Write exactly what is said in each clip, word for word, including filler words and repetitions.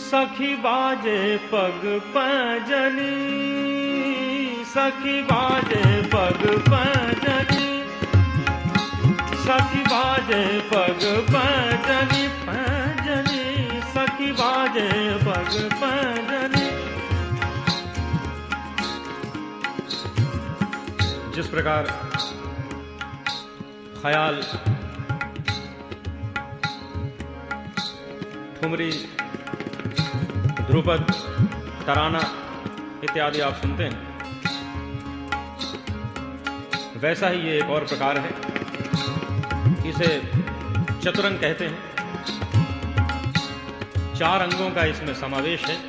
सखी बाजे पग पैजनी, सखी बाजे पग पैजनी, सखी बाजे पग पैजनी, पैजनी सखी बाजे पग पैजनी। जिस प्रकार ख्याल, ठुमरी, ध्रुपद, तराना इत्यादि आप सुनते हैं, वैसा ही ये एक और प्रकार है, इसे चतुरंग कहते हैं। चार अंगों का इसमें समावेश है।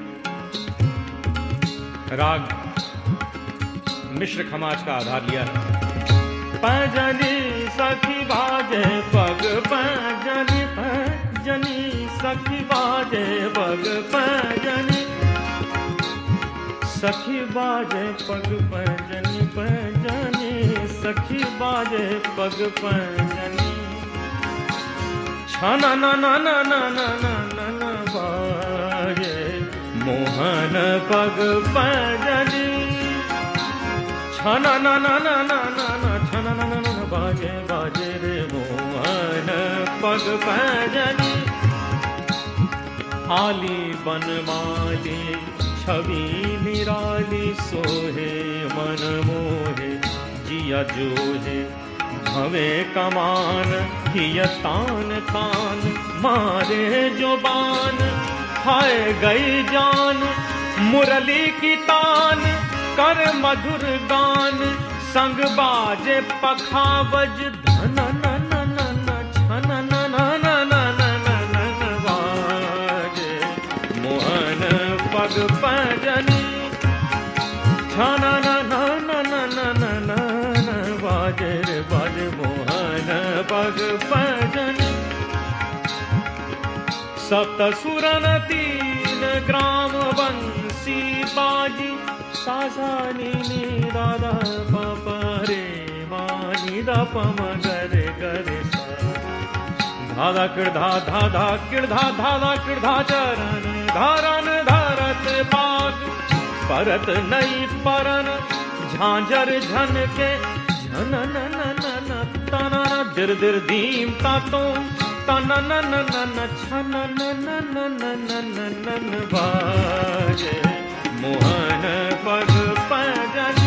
राग मिश्र खमाज का आधार लिया है। पैजनी सखी बाजे पग पैजनी, पैजनी सखी बाजे पग पैजनी, सखी बाजे पग पैजनी, पैजनी सखी बाजे पग पैजनी। छना ना ना ना ना ना ना ना ना बाजे मोहन पग पैजनी, छना ना ना ना ना ना ना छना ना ना ना बाजे बाजे रे मोहन पग पैजनी। आली बनमाली छवि निराली, सोहे मन मोहे जिया जोहे, भवे कमान किया तान तान, मारे जो बान हाय गई जान, मुरली की तान कर मधुर गान, संग बाजे पखावज धन न न न न छन न न न न न न बाजे मोहन पग पैजनी, छन न न न न न न बाजे रे बाजे मोहन पग पैजनी। सप्त सुरन तीन ग्राम बंसी बाजी, सासा नी नी दादा पापा रे मानी दा पम गरे गरे सा, धाधा किड़धा धाधा किड़धा धाधा किड़धा चरण धारन धरत बाग, परत नई परन झांझर झन के झन न न न न तना दिर दिर दीम तातो तना न न न न छन न न न न न न न बाजे मोहन पग पैजनी।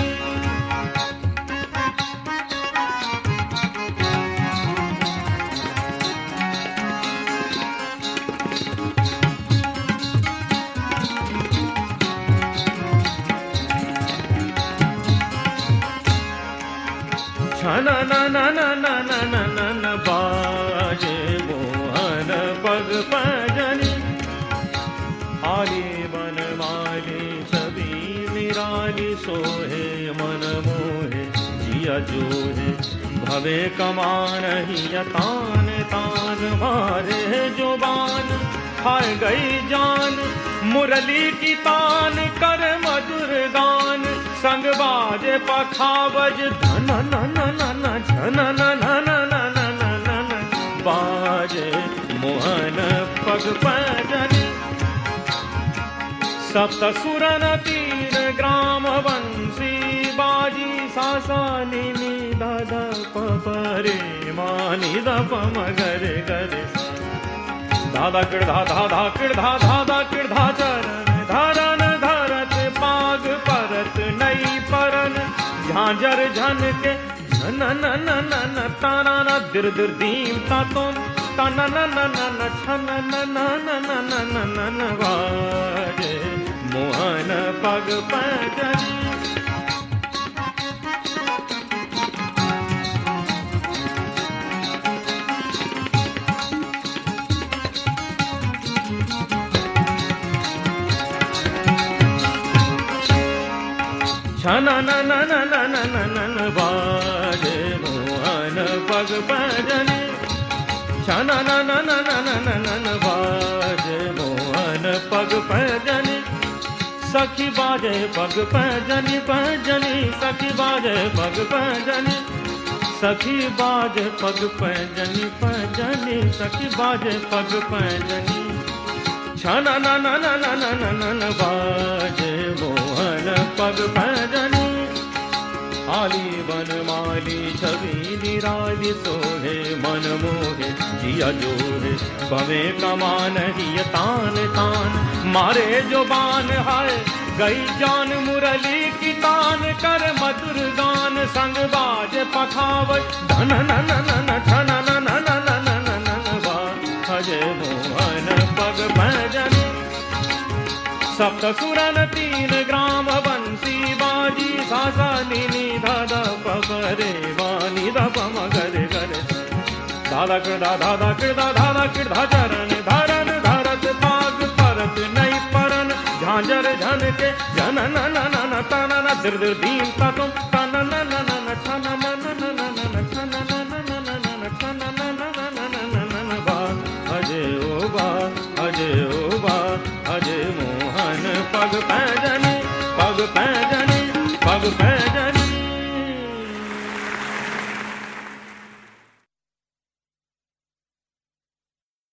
छन न न न न न न न न बाजे मोहन पग पैजनी। आली बनमाली छवि निराली, सोहे मन मोहे जिया जोहे, भवे कमान हिया तान तान, मारे जो बान हाय गई जान, मुरली की तान कर मधुर गान, संग बाजे पखावज धन न न न न झन न न न न न न न बाजे मोहन पग पैजनी। सप्त सुरन तीन ग्राम बंसी बाजी, सासा नी नी दादा पपा रे मानी दा पम गरे गरे सा, दादा किड़धा धाधा किड़धा धाधा किड़धा चरण धारन धरत पाग, परत नई परन झांझर झन के झन न न न न ताना न दिर दिर दीम तातो तना न न न न छन न न न न न न न बाजे मोहन पग पैजनी। छन न न न न न न न बाजे मोहन पग पैजनी, छन न न न न न न न बाजे मोहन पग पैजनी। सखी बाजे पग पैजनी, पैजनी सखी बाजे पग पैजनी, सखी बाजे पग पैजनी, पैजनी सखी बाजे पग पैजनी। छन न न न न न न न न बाजे मोहन पग भजनी आली बन माली छवि निराली सोहे मन मोहे जिया जोहे भवे कमान ही तान तान मारे जो बान हाय गई जान मुरली की तान कर मधुर गान संग बाज पखावत धन न न न न छन न न न न न न न बा भजे मोहन पग भजनी सप्त सुरन तीन ग्राम बंसी बाजी सासा नी धादा पगरे वानी ध मगरे गरे दादा कृदा दादा कृदा दादा कृदा चरण धरन धरत पाग परत नहीं परन झांझर झन के जन न न न न तन न दिर दिर दीन तुम तन न न न न छन मन न न न न छन न न न न न छन न न न न न न न बा अजय ओ बा अजय ओ बा अजय मोहन पग